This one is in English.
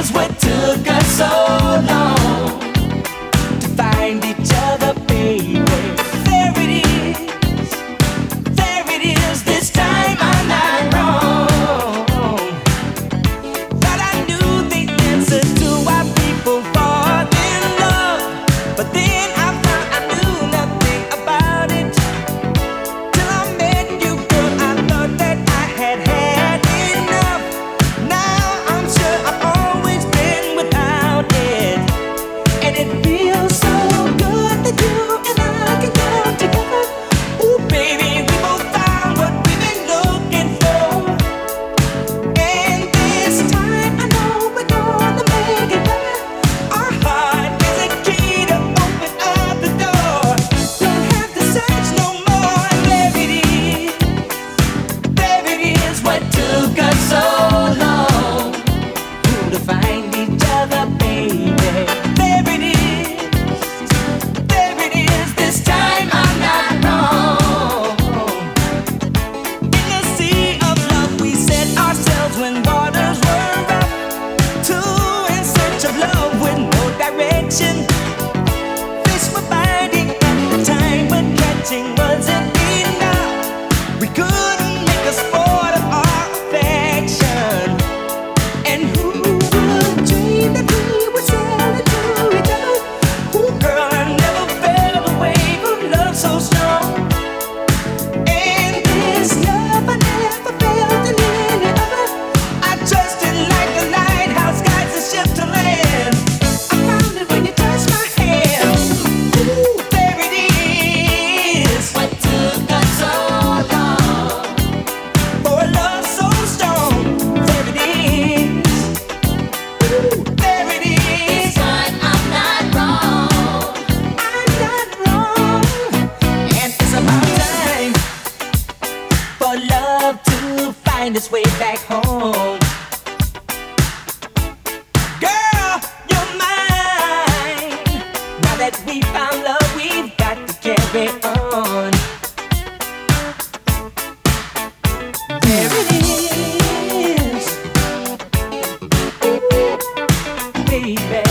is what took us so long to find each other, baby. There it is, there it is. This time I'm not wrong. Thought I knew the answer to why people fall in love, but then I found I knew nothing about it till I met you, girl. I thought that I had had enough. Now I'm sure I've always been without it, and it feels so good that you and I can come together. Ooh, baby, we both found what we've been looking for, and this time I know we're gonna make it right. Our heart is a key to open up the door. Don't have to search no more. There it is, there it is. What took us so long to find each other, baby. There it is, there it is. This time I'm not wrong. In the sea of love we set ourselves when waters were rough, two in search of love with no direction. Fish were biting at the time, but catching wasn't enough. We couldn't make a sport of our affection, and who would dream that we would sail into each other? Ooh, girl, I never felt away from love so strong, and this love I never felt in any other. I trusted like a lighthouse guides a ship to land. I found it when you touched my hand. Ooh, there it is. What took us so long for a love so strong? There it is. Ooh, there it is. This time I'm not wrong. I'm not wrong. And it's about time for love to find its way back home. Girl, you're mine. Now that we found love, we've got to carry on. There it is, baby.